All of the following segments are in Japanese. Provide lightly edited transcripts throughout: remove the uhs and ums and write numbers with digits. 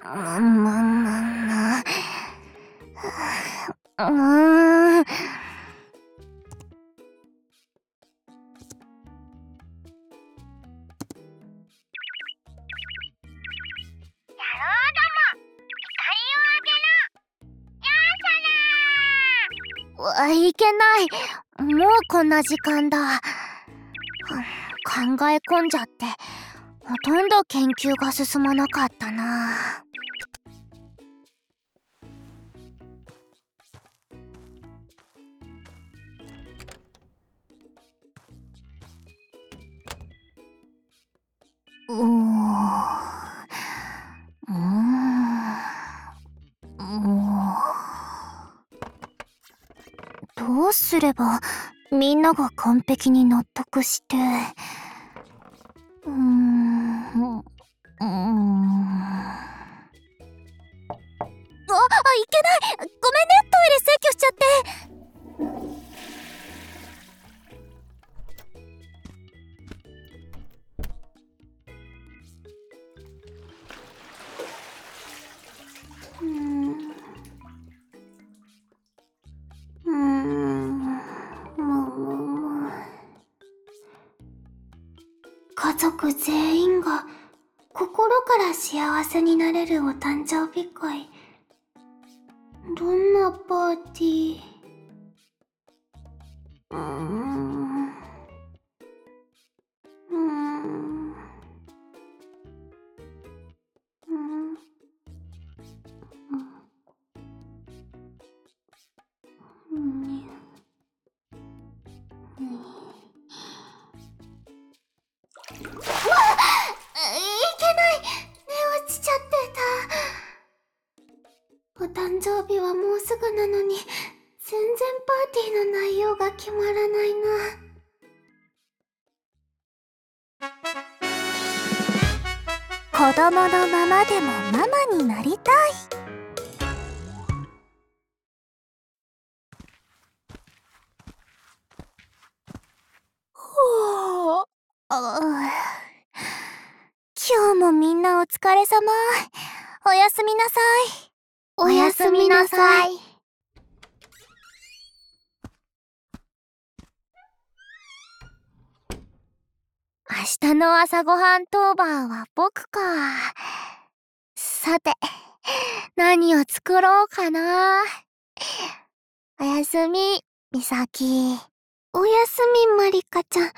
いけない。もうこんな時間だ。考え込んじゃってほとんど研究が進まなかったな。どうすればみんなが完璧に納得して。いけない。ごめんね、トイレ占拠しちゃって。家族全員が心から幸せになれるお誕生日会。どんなパーティー？お誕生日はもうすぐなのに、全然パーティーの内容が決まらないな。子供のままでもママになりたい。今日もみんなお疲れ様。おやすみなさい。おやすみなさい。明日の朝ごはん当番は僕か。さて、何を作ろうかな。おやすみ、みさき。おやすみ、まりかちゃん。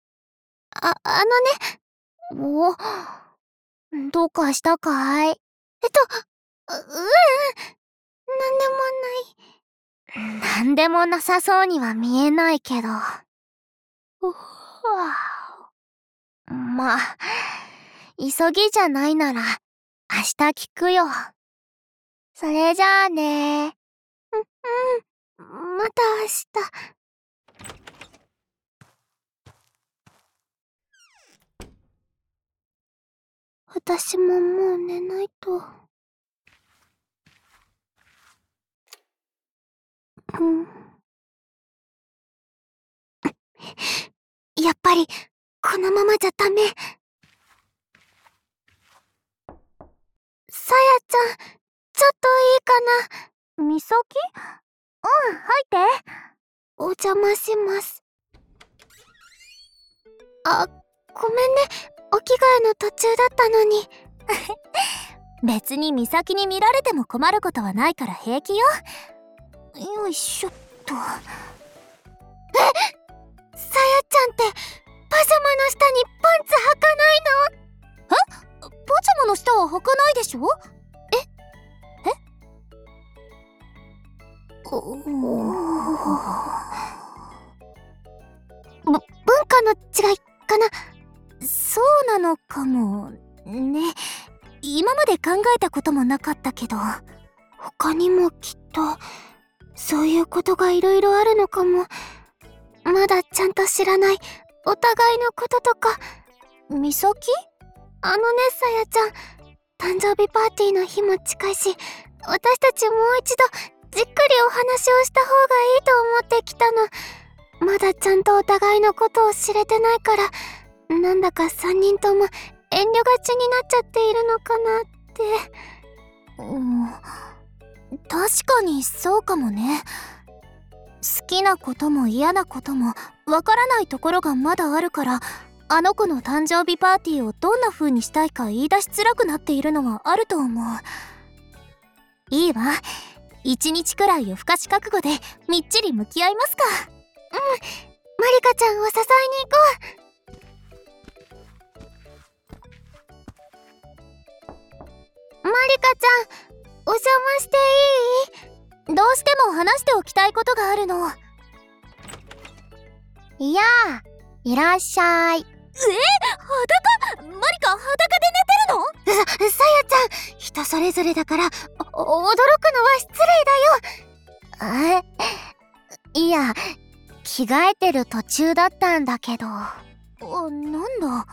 どうかしたかい？なんでもなさそうには見えないけど。まあ、急ぎじゃないなら、明日聞くよ。それじゃあね。また明日。私ももう寝ないと。やっぱり、このままじゃダメ。さやちゃん、ちょっといいかな。みさき？入って。お邪魔します。ごめんね。お着替えの途中だったのに。別にみさきに見られても困ることはないから平気よ。よいしょっと。さやちゃんってパジャマの下にパンツ履かないの？パジャマの下は履かないでしょ？文化の違いかな。そうなのかもね。今まで考えたこともなかったけど、他にもきっとそういうことがいろいろあるのかも。まだちゃんと知らないお互いのこととか。みさき？さやちゃん、誕生日パーティーの日も近いし、私たちもう一度じっくりお話をした方がいいと思ってきたの。まだちゃんとお互いのことを知れてないから、なんだか3人とも遠慮がちになっちゃっているのかなって。 確かにそうかもね。好きなことも嫌なこともわからないところがまだあるから、あの子の誕生日パーティーをどんな風にしたいか言い出しづらくなっているのはあると思う。いいわ。1日くらい夜更かし覚悟でみっちり向き合いますか。マリカちゃんを支えに行こう。マリカちゃん、お邪魔していい？どうしても話しておきたいことがあるの。いやあ、いらっしゃい。裸？マリカ裸で寝てるの？さやちゃん、人それぞれだから驚くのは失礼だよ。いや、着替えてる途中だったんだけど。なんだ。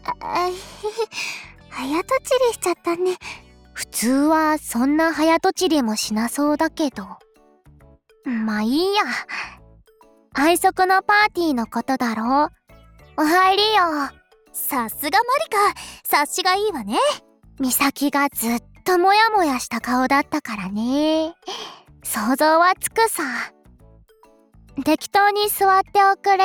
早とちりしちゃったね。普通はそんな早とちりもしなそうだけど。まあいいや。愛足のパーティーのことだろ。お入りよ。さすがマリカ、察しがいいわね。ミサキがずっとモヤモヤした顔だったからね。想像はつくさ。適当に座っておくれ。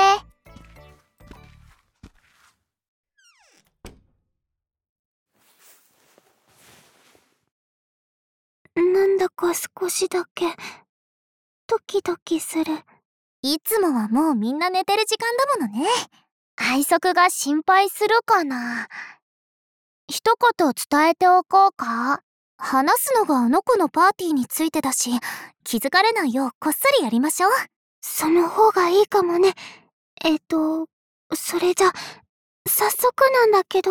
なんだか少しだけドキドキする。いつもはもうみんな寝てる時間だものね。愛足が心配するかな。一言伝えておこうか。話すのがあの子のパーティーについてだし、気づかれないようこっそりやりましょう。その方がいいかもね。それじゃ、早速なんだけど。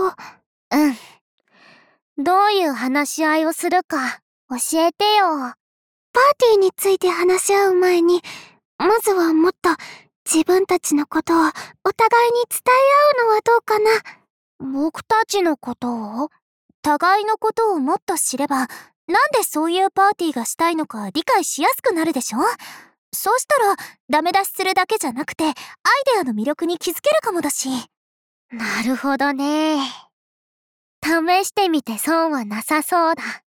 どういう話し合いをするか教えてよ。パーティーについて話し合う前に、まずはもっと自分たちのことをお互いに伝え合うのはどうかな。僕たちのことを？互いのことをもっと知れば、なんでそういうパーティーがしたいのか理解しやすくなるでしょ。そうしたらダメ出しするだけじゃなくて、アイデアの魅力に気づけるかもだし。なるほどね。試してみて損はなさそうだ。ありがと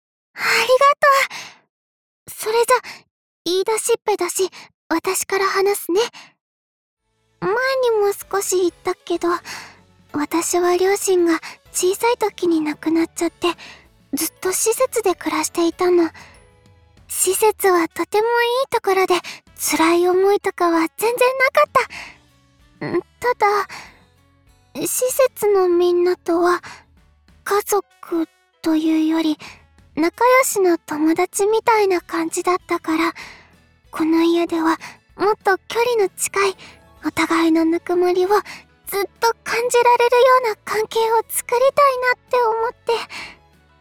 う。それじゃ、言い出しっぺだし、私から話すね。前にも少し言ったけど、私は両親が小さい時に亡くなっちゃって、ずっと施設で暮らしていたの。施設はとてもいいところで、辛い思いとかは全然なかった。ただ、施設のみんなとは、家族というより、仲良しの友達みたいな感じだったから、この家ではもっと距離の近い、お互いのぬくもりをずっと感じられるような関係を作りたいなって思って。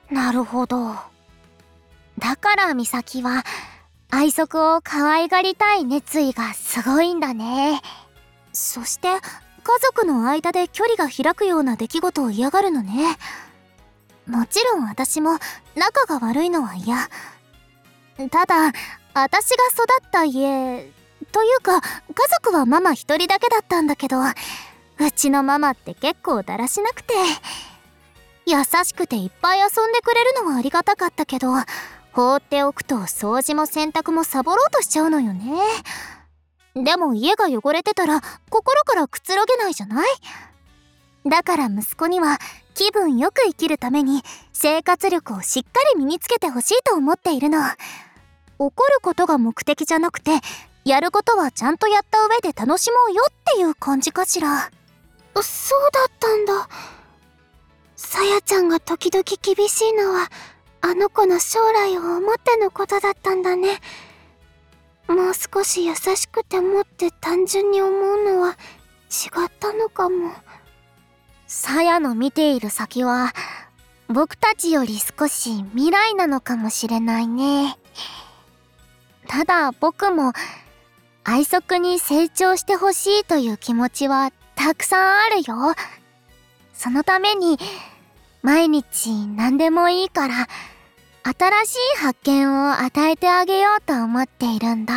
なるほど。だからミサキは愛足を可愛がりたい熱意がすごいんだね。そして家族の間で距離が開くような出来事を嫌がるのね。もちろん私も仲が悪いのは嫌。ただ私が育った家というか、家族はママ一人だけだったんだけど、うちのママって結構だらしなくて、優しくていっぱい遊んでくれるのはありがたかったけど、放っておくと掃除も洗濯もサボろうとしちゃうのよね。でも家が汚れてたら心からくつろげないじゃない？だから息子には気分よく生きるために生活力をしっかり身につけてほしいと思っているの。怒ることが目的じゃなくて、やることはちゃんとやった上で楽しもうよっていう感じかしら。そうだったんだ。さやちゃんが時々厳しいのは、あの子の将来を思ってのことだったんだね。もう少し優しくてもって単純に思うのは違ったのかも。さやの見ている先は、僕たちより少し未来なのかもしれないね。ただ僕も愛足に成長してほしいという気持ちはたくさんあるよ。そのために毎日何でもいいから新しい発見を与えてあげようと思っているんだ。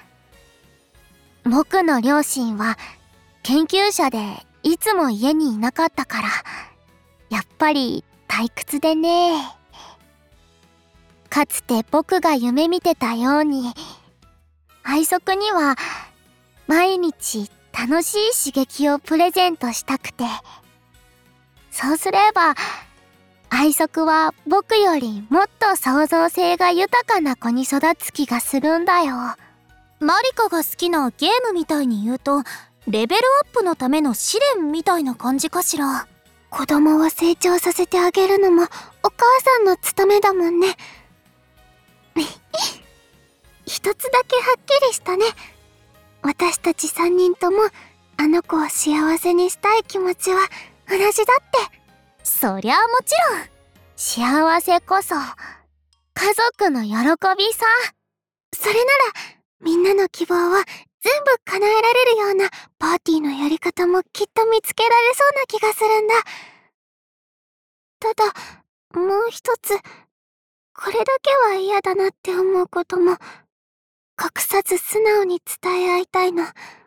僕の両親は研究者でいつも家にいなかったから、やっぱり退屈でね。 かつて僕が夢見てたように、愛足には毎日楽しい刺激をプレゼントしたくて、そうすれば愛足は僕よりもっと創造性が豊かな子に育つ気がするんだよ。マリカが好きなゲームみたいに言うと、レベルアップのための試練みたいな感じかしら。子供を成長させてあげるのもお母さんの務めだもんね。一つだけはっきりしたね。私たち3人ともあの子を幸せにしたい気持ちは同じだって。そりゃあもちろん。幸せこそ家族の喜びさ。それならみんなの希望を全部叶えられるようなパーティーのやり方もきっと見つけられそうな気がするんだ。ただ、もう一つ、これだけは嫌だなって思うことも、隠さず素直に伝え合いたいの。例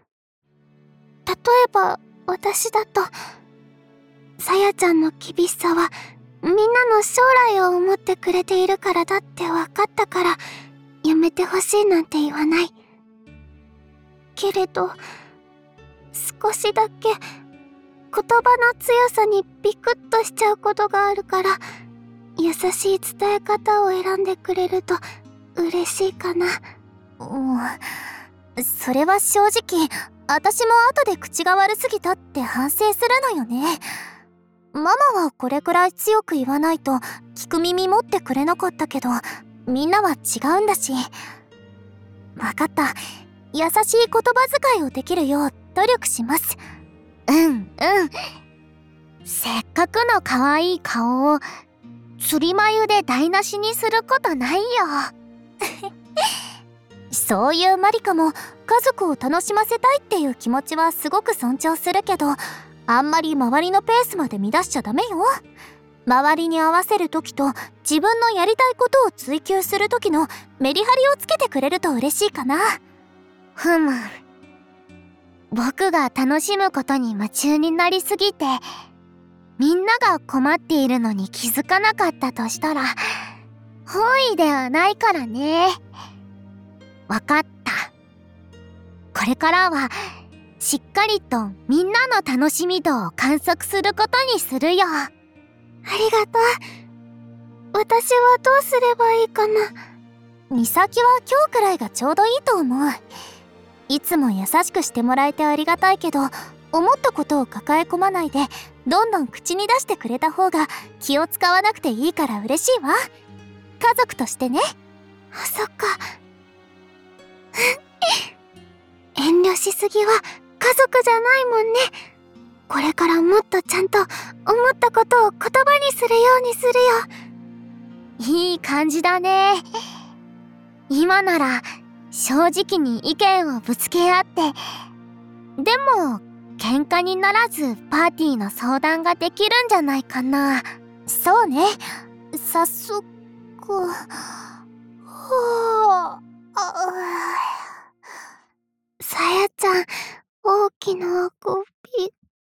えば、私だと、さやちゃんの厳しさは、みんなの将来を思ってくれているからだって分かったから、やめてほしいなんて言わない。けれど、少しだけ、言葉の強さにビクッとしちゃうことがあるから、優しい伝え方を選んでくれると嬉しいかな。それは正直、私も後で口が悪すぎたって反省するのよね。ママはこれくらい強く言わないと聞く耳持ってくれなかったけど、みんなは違うんだし。わかった。優しい言葉遣いをできるよう努力します。せっかくの可愛い顔を釣り眉で台無しにすることないよ。そういうマリカも家族を楽しませたいっていう気持ちはすごく尊重するけど、あんまり周りのペースまで乱しちゃダメよ。周りに合わせる時と自分のやりたいことを追求する時のメリハリをつけてくれると嬉しいかな。僕が楽しむことに夢中になりすぎて、みんなが困っているのに気づかなかったとしたら、本意ではないからね。わかった。これからは、しっかりとみんなの楽しみ度を観測することにするよ。ありがとう。私はどうすればいいかな。美咲は今日くらいがちょうどいいと思う。いつも優しくしてもらえてありがたいけど、思ったことを抱え込まないでどんどん口に出してくれた方が気を使わなくていいから嬉しいわ。家族としてね。あ、そっか。遠慮しすぎは家族じゃないもんね。これからもっとちゃんと思ったことを言葉にするようにするよ。いい感じだね。今なら正直に意見をぶつけ合って、でも喧嘩にならずパーティーの相談ができるんじゃないかな。そうね。早速。さやちゃん、大きなあくび。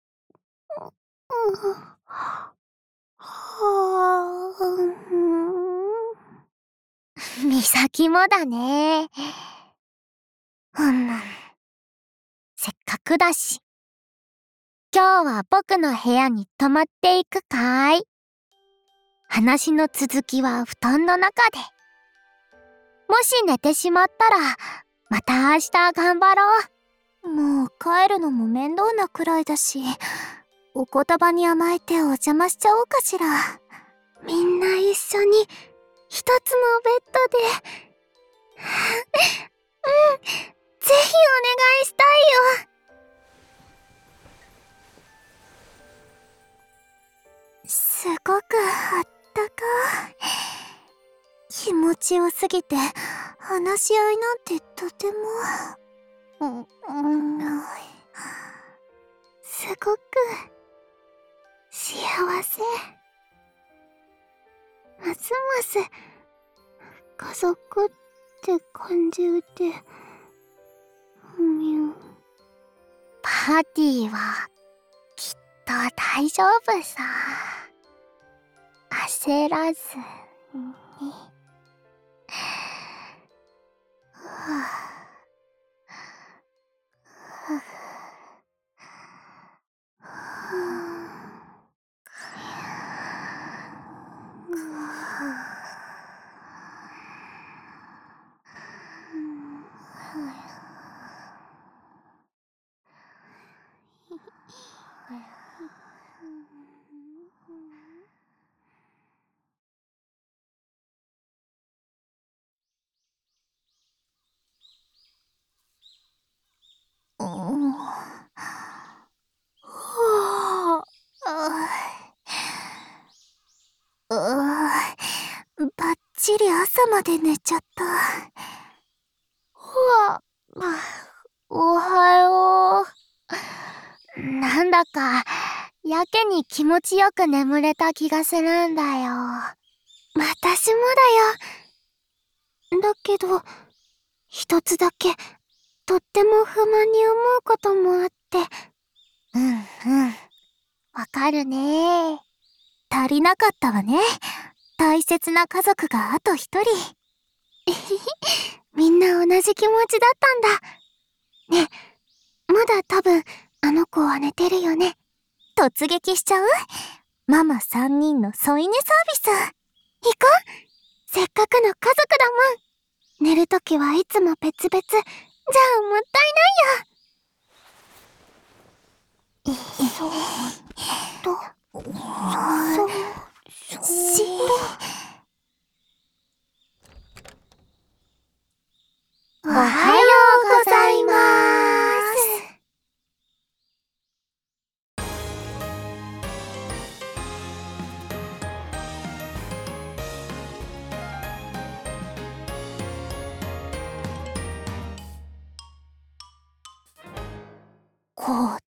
美咲もだね。せっかくだし、今日は僕の部屋に泊まっていくかい？話の続きは布団の中で。もし寝てしまったら、また明日頑張ろう。もう帰るのも面倒なくらいだし、お言葉に甘えてお邪魔しちゃおうかしら。みんな一緒に一つのベッドで。ぜひお願いしたいよ。すごくあったかい。気持ちよすぎて話し合いなんてとても。すごく幸せ。ますます家族って感じで。パーティーはきっと大丈夫さ。焦らずに。 ばっちり朝まで寝ちゃった。おはよう。なんだかやけに気持ちよく眠れた気がするんだよ。私もだよ。だけど一つだけとっても不満に思うこともあって。わかるね。足りなかったわね。大切な家族があと一人。みんな同じ気持ちだったんだ。ねえ、まだ多分あの子は寝てるよね。突撃しちゃう？ママ3人の添い寝サービス。行こう。せっかくの家族だもん。寝るときはいつも別々。じゃあもったいないよ。おはようございます。こっ